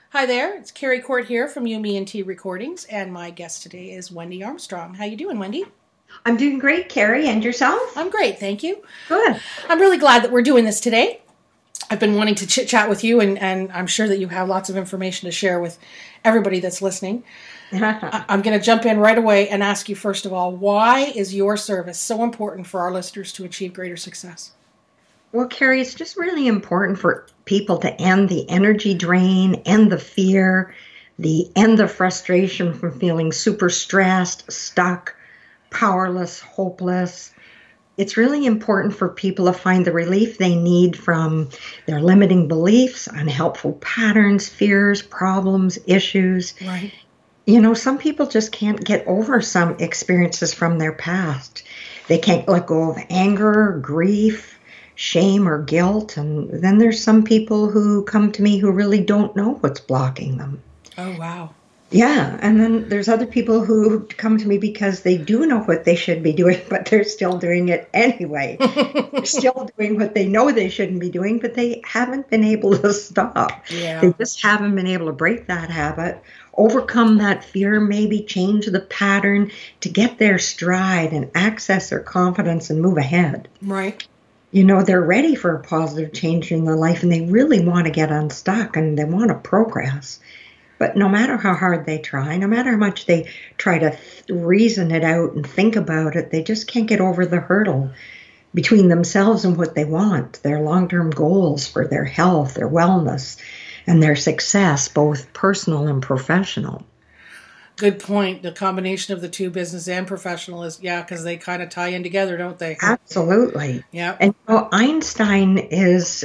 Hi there, it's Carrie Court here from Yumi and T Recordings, and my guest today is Wendy Armstrong. How you doing, Wendy? I'm doing great, Carrie. And yourself? I'm great, thank you. Good. I'm really glad that we're doing this today. I've been wanting to chit-chat with you, and I'm sure that you have lots of information to share with everybody that's listening. I'm going to jump in right away and ask you, first of all, why is your service so important for our listeners to achieve greater success? Well, Carrie, it's just really important for people to end the energy drain, end the fear, end the frustration from feeling super stressed, stuck, powerless, hopeless. It's really important for people to find the relief they need from their limiting beliefs, unhelpful patterns, fears, problems, issues. Right. You know, some people just can't get over some experiences from their past. They can't let go of anger, grief, shame or guilt. And then there's some people who come to me who really don't know what's blocking them. Oh, wow. Yeah. And then there's other people who come to me because they do know what they should be doing, but they're still doing it anyway. They're still doing what they know they shouldn't be doing, but they haven't been able to stop. Yeah. They just haven't been able to break that habit, overcome that fear, maybe change the pattern to get their stride and access their confidence and move ahead. Right. You know, they're ready for a positive change in their life and they really want to get unstuck and they want to progress. But no matter how hard they try, no matter how much they try to reason it out and think about it, they just can't get over the hurdle between themselves and what they want, their long-term goals for their health, their wellness, and their success, both personal and professional. Good point. The combination of the two, business and professional, is, because they kind of tie in together, don't they? Absolutely. Yeah. And Einstein is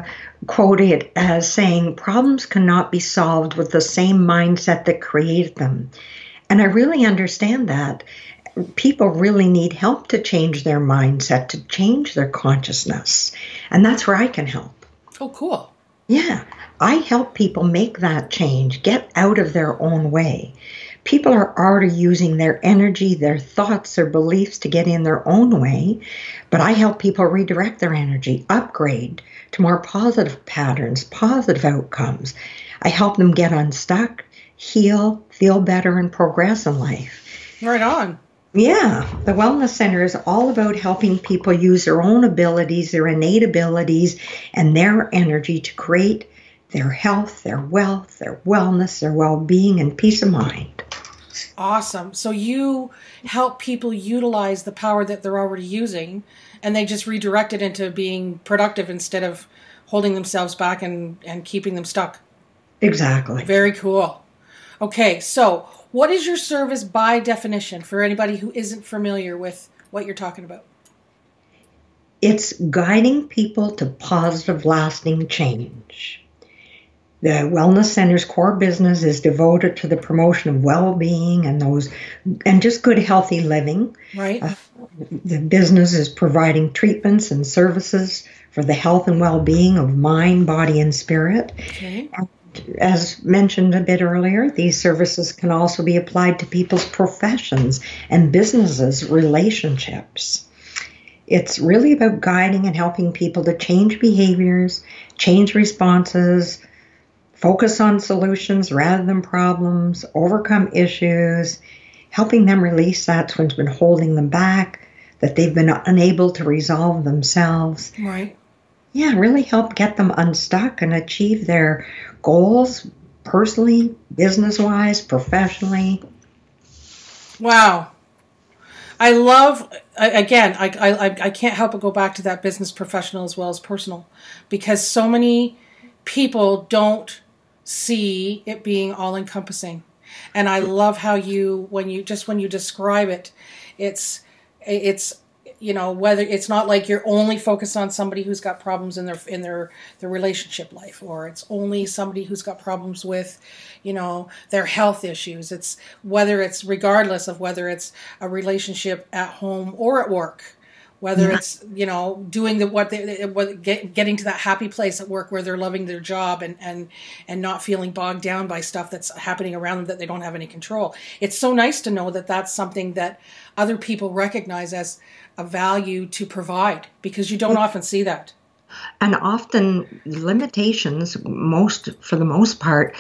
quoted as saying, problems cannot be solved with the same mindset that created them. And I really understand that. People really need help to change their mindset, to change their consciousness. And that's where I can help. Oh, cool. Yeah. I help people make that change, get out of their own way. People are already using their energy, their thoughts, their beliefs to get in their own way, but I help people redirect their energy, upgrade to more positive patterns, positive outcomes. I help them get unstuck, heal, feel better, and progress in life. Right on. Yeah, the Wellness Center is all about helping people use their own abilities, their innate abilities, and their energy to create their health, their wealth, their wellness, their well-being, and peace of mind. Awesome. So you help people utilize the power that they're already using, and they just redirect it into being productive instead of holding themselves back and keeping them stuck. Exactly. Very cool. Okay, so what is your service by definition for anybody who isn't familiar with what you're talking about? It's guiding people to positive, lasting change. The Wellness Center's core business is devoted to the promotion of well-being and just good, healthy living. Right. The business is providing treatments and services for the health and well-being of mind, body, and spirit. Okay. And as mentioned a bit earlier, these services can also be applied to people's professions and businesses' relationships. It's really about guiding and helping people to change behaviors, change responses, focus on solutions rather than problems, overcome issues, helping them release that's what's been holding them back, that they've been unable to resolve themselves. Right. Yeah, really help get them unstuck and achieve their goals personally, business-wise, professionally. Wow. I love, again, I can't help but go back to that business professional as well as personal, because so many people don't see it being all-encompassing. And I love how when you describe it, it's whether it's not like you're only focused on somebody who's got problems in their relationship life, or it's only somebody who's got problems with, their health issues. It's regardless of whether it's a relationship at home or at work. Whether it's, doing getting to that happy place at work where they're loving their job and not feeling bogged down by stuff that's happening around them that they don't have any control. It's so nice to know that that's something that other people recognize as a value to provide, because you don't often see that. And often limitations, for the most part,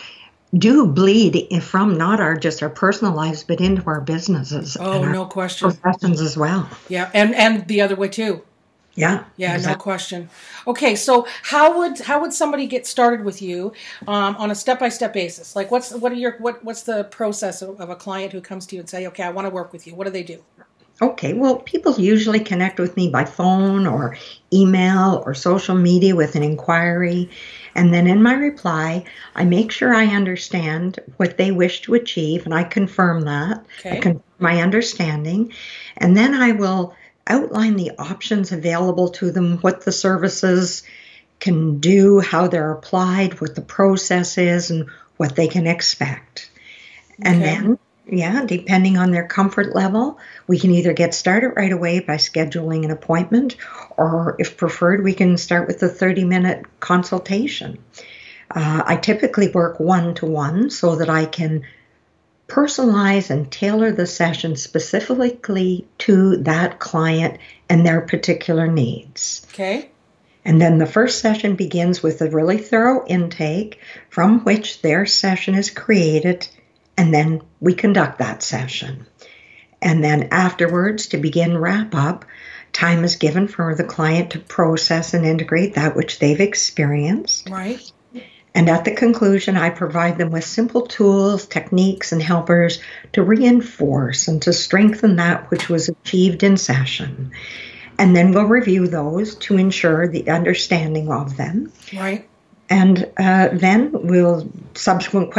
do bleed from not just our personal lives, but into our businesses Oh, and our no question. professions as well. Yeah, and the other way too. Yeah. Yeah, exactly. no question. Okay, so how would somebody get started with you on a step-by-step basis? Like, what's the process of a client who comes to you and say, okay, I want to work with you? What do they do? Okay, well, people usually connect with me by phone or email or social media with an inquiry. And then in my reply, I make sure I understand what they wish to achieve, and I confirm that. I Okay. confirm my understanding. And then I will outline the options available to them, what the services can do, how they're applied, what the process is, and what they can expect. And Okay. then, yeah, depending on their comfort level, we can either get started right away by scheduling an appointment, or if preferred, we can start with a 30-minute consultation. I typically work one-to-one so that I can personalize and tailor the session specifically to that client and their particular needs. Okay. And then the first session begins with a really thorough intake from which their session is created, and then we conduct that session. And then afterwards, to begin wrap up, time is given for the client to process and integrate that which they've experienced. Right. And at the conclusion, I provide them with simple tools, techniques, and helpers to reinforce and to strengthen that which was achieved in session. And then we'll review those to ensure the understanding of them. Right. And then subsequent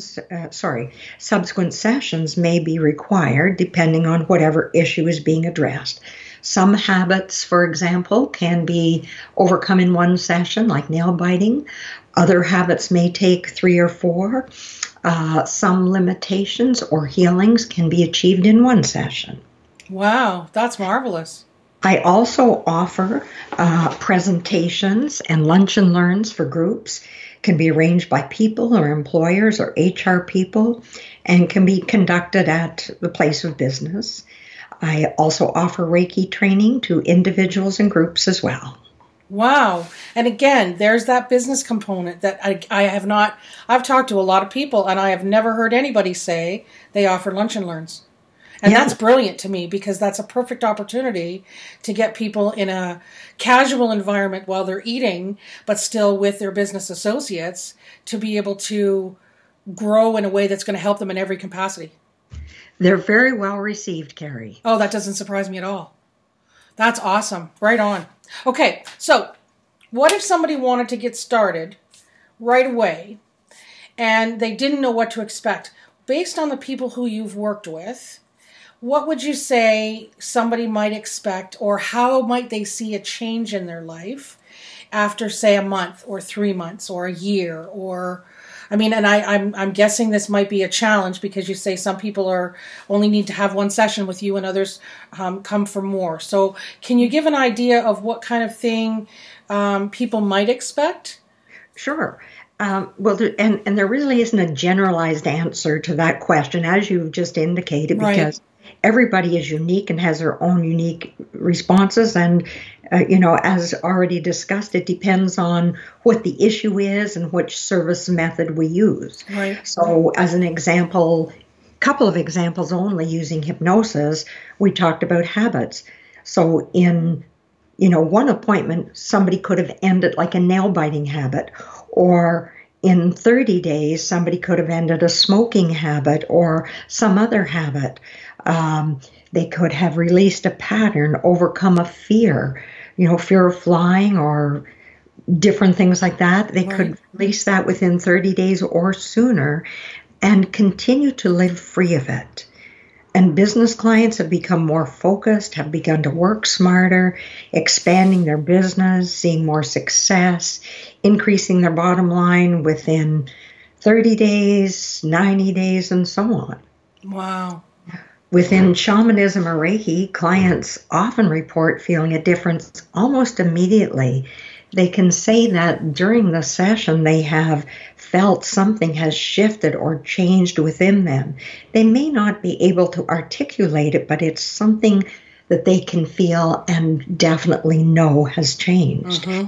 sessions may be required depending on whatever issue is being addressed. Some habits, for example, can be overcome in one session, like nail biting. Other habits may take 3 or 4. Some limitations or healings can be achieved in one session. Wow, that's marvelous. I also offer presentations and lunch and learns for groups. Can be arranged by people or employers or HR people, and can be conducted at the place of business. I also offer Reiki training to individuals and groups as well. Wow. And again, there's that business component that I've talked to a lot of people and I have never heard anybody say they offer lunch and learns. And That's brilliant to me, because that's a perfect opportunity to get people in a casual environment while they're eating, but still with their business associates, to be able to grow in a way that's going to help them in every capacity. They're very well received, Carrie. Oh, that doesn't surprise me at all. That's awesome. Right on. Okay, so what if somebody wanted to get started right away and they didn't know what to expect? Based on the people who you've worked with, what would you say somebody might expect, or how might they see a change in their life after, say, a month or 3 months or a year? Or, I mean, and I'm guessing this might be a challenge, because you say some people only need to have one session with you and others come for more. So can you give an idea of what kind of thing people might expect? Sure. And there really isn't a generalized answer to that question, as you've just indicated, because everybody is unique and has their own unique responses. And, as already discussed, it depends on what the issue is and which service method we use. Right. So as an example, couple of examples only using hypnosis, we talked about habits. So in, one appointment, somebody could have ended like a nail biting habit, or in 30 days, somebody could have ended a smoking habit or some other habit. They could have released a pattern, overcome a fear, fear of flying or different things like that. They could release that within 30 days or sooner and continue to live free of it. And business clients have become more focused, have begun to work smarter, expanding their business, seeing more success, increasing their bottom line within 30 days, 90 days, and so on. Wow. Within shamanism or Reiki, clients often report feeling a difference almost immediately. They can say that during the session they have felt something has shifted or changed within them. They may not be able to articulate it, but it's something that they can feel and definitely know has changed. Mm-hmm.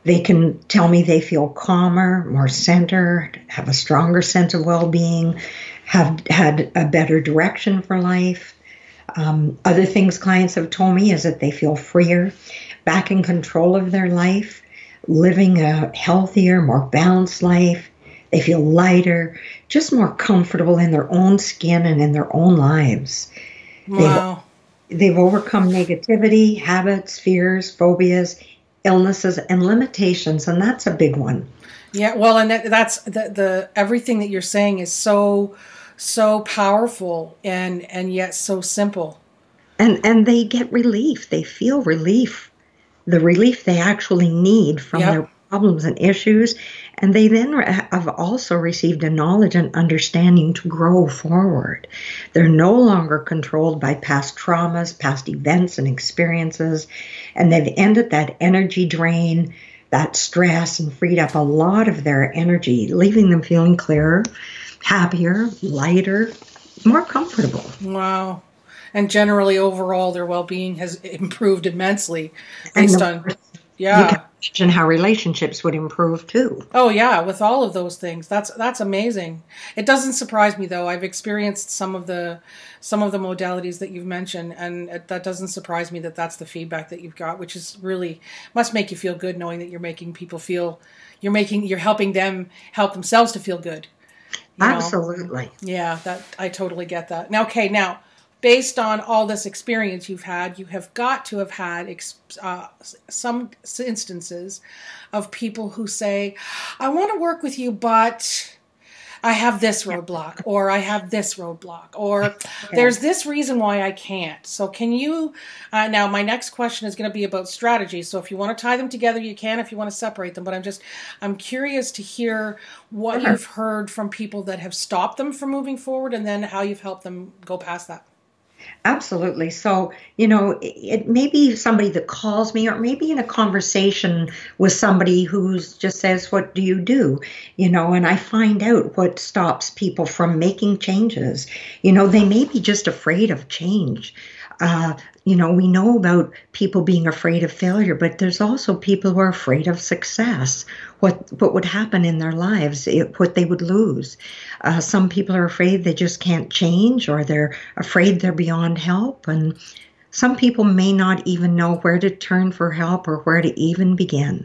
They can tell me they feel calmer, more centered, have a stronger sense of well-being, have had a better direction for life. Other things clients have told me is that they feel freer, back in control of their life, living a healthier, more balanced life. They feel lighter, just more comfortable in their own skin and in their own lives. Wow. They've overcome negativity, habits, fears, phobias, illnesses, and limitations, and that's a big one. Yeah, well, and that's the everything that you're saying is so powerful and yet so simple. And they get relief. They feel relief, the relief they actually need from their problems and issues. And they then have also received a knowledge and understanding to grow forward. They're no longer controlled by past traumas, past events and experiences, and they've ended that energy drain, that stress, and freed up a lot of their energy, leaving them feeling clearer, happier, lighter, more comfortable. Wow. And generally, overall, their well-being has improved immensely based on, You can imagine how relationships would improve too. Oh yeah, with all of those things. That's amazing. It doesn't surprise me though. I've experienced some of the modalities that you've mentioned, and that doesn't surprise me that that's the feedback that you've got, which is really must make you feel good knowing that you're making people feel you're helping them help themselves to feel good. Absolutely. Yeah, that I totally get that. Now, based on all this experience you've had, you have got to have had some instances of people who say, I want to work with you, but I have this roadblock, or I have this roadblock, or there's this reason why I can't. So can you, now my next question is going to be about strategy. So if you want to tie them together, you can, if you want to separate them, but I'm curious to hear what you've heard from people that have stopped them from moving forward, and then how you've helped them go past that. Absolutely. So, it may be somebody that calls me, or maybe in a conversation with somebody who just says, what do you do? And I find out what stops people from making changes. They may be just afraid of change. We know about people being afraid of failure, but there's also people who are afraid of success, what would happen in their lives, what they would lose. Some people are afraid they just can't change, or they're afraid they're beyond help. And some people may not even know where to turn for help or where to even begin.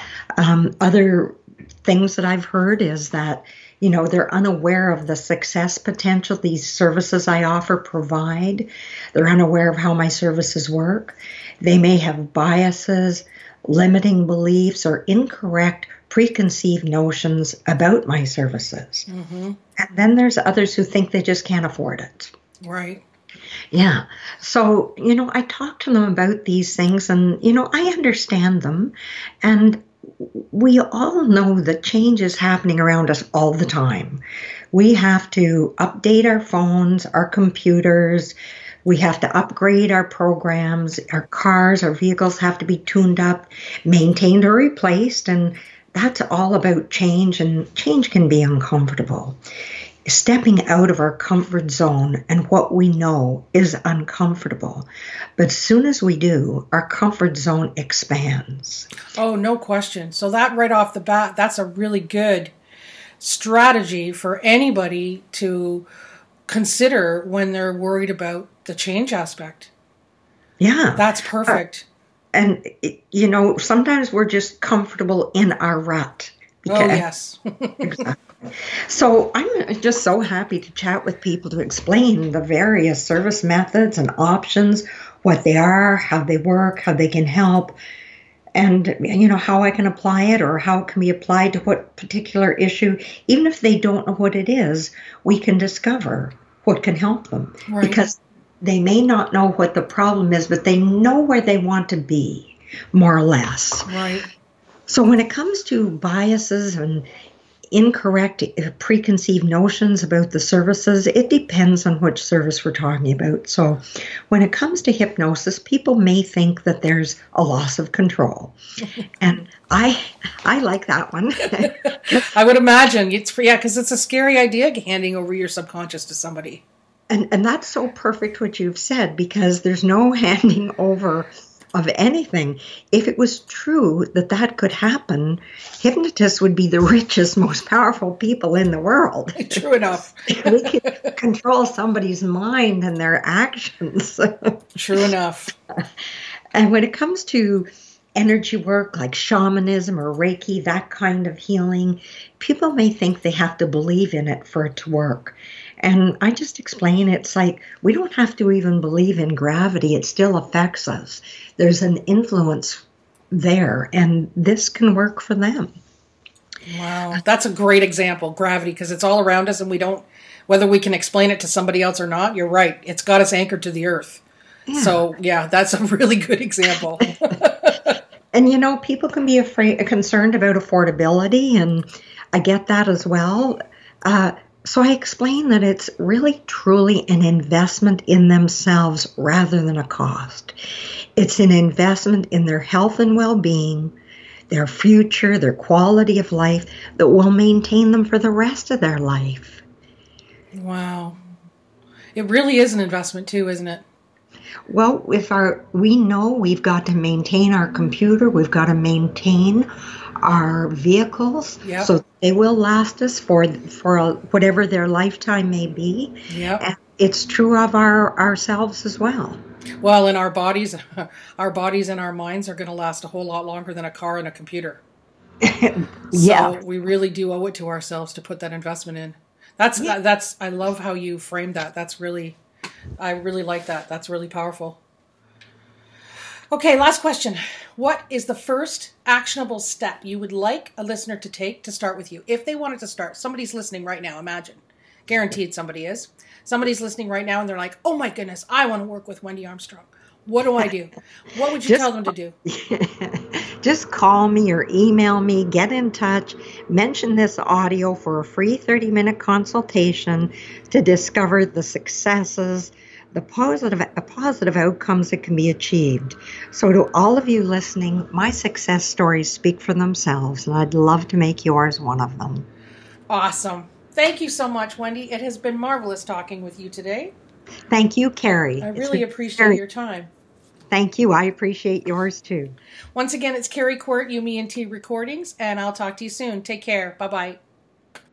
Other things that I've heard is that they're unaware of the success potential these services I offer provide. They're unaware of how my services work. They may have biases, limiting beliefs, or incorrect preconceived notions about my services. Mm-hmm. And then there's others who think they just can't afford it. Right. Yeah. So, I talk to them about these things, and, I understand them. And we all know that change is happening around us all the time. We have to update our phones, our computers. We have to upgrade our programs. Our cars, our vehicles have to be tuned up, maintained, or replaced. And that's all about change, and change can be uncomfortable. Stepping out of our comfort zone and what we know is uncomfortable. But as soon as we do, our comfort zone expands. Oh, no question. So that right off the bat, that's a really good strategy for anybody to consider when they're worried about the change aspect. Yeah. That's perfect. And, sometimes we're just comfortable in our rut. Oh, yes. Exactly. So I'm just so happy to chat with people to explain the various service methods and options, what they are, how they work, how they can help, and, how I can apply it, or how it can be applied to what particular issue. Even if they don't know what it is, we can discover what can help them. Right. Because they may not know what the problem is, but they know where they want to be, more or less. Right. So when it comes to biases and incorrect preconceived notions about the services, it depends on which service we're talking about. So when it comes to hypnosis, people may think that there's a loss of control. And I like that one. I would imagine. Because it's a scary idea, handing over your subconscious to somebody. And that's so perfect what you've said, because there's no handing over of anything. If it was true that that could happen, hypnotists would be the richest, most powerful people in the world. True enough. We could control somebody's mind and their actions. True enough. And when it comes to energy work like shamanism or Reiki, that kind of healing, people may think they have to believe in it for it to work. And I just explain it's like we don't have to even believe in gravity. It still affects us. There's an influence there, and this can work for them. Wow. That's a great example, gravity, because it's all around us and we don't, whether we can explain it to somebody else or not, you're right. It's got us anchored to the earth. Yeah. So, yeah, that's a really good example. And, you know, people can be concerned about affordability, and I get that as well. So I explain that it's really, truly an investment in themselves rather than a cost. It's an investment in their health and well-being, their future, their quality of life that will maintain them for the rest of their life. Wow. It really is an investment too, isn't it? Well, we know we've got to maintain our computer, we've got to maintain our vehicles, yep. So they will last us for whatever their lifetime may be. Yep. And it's true of ourselves as well. Well, and our bodies and our minds are going to last a whole lot longer than a car and a computer. Yeah. So we really do owe it to ourselves to put that investment in. That's I love how you framed that. I really like that. That's really powerful. Okay, last question. What is the first actionable step you would like a listener to take to start with you? If they wanted to start, somebody's listening right now, imagine. Guaranteed somebody is. Somebody's listening right now and they're like, oh my goodness, I want to work with Wendy Armstrong. What do I do? What would you tell them to do? Just call me or email me, get in touch, mention this audio for a free 30-minute consultation to discover the successes, the positive outcomes that can be achieved. So to all of you listening, my success stories speak for themselves, and I'd love to make yours one of them. Awesome. Thank you so much, Wendy. It has been marvelous talking with you today. Thank you, Carrie. I really appreciate your time. Thank you. I appreciate yours too. Once again, it's Carrie Quirt, You, Me, and T Recordings, and I'll talk to you soon. Take care. Bye-bye.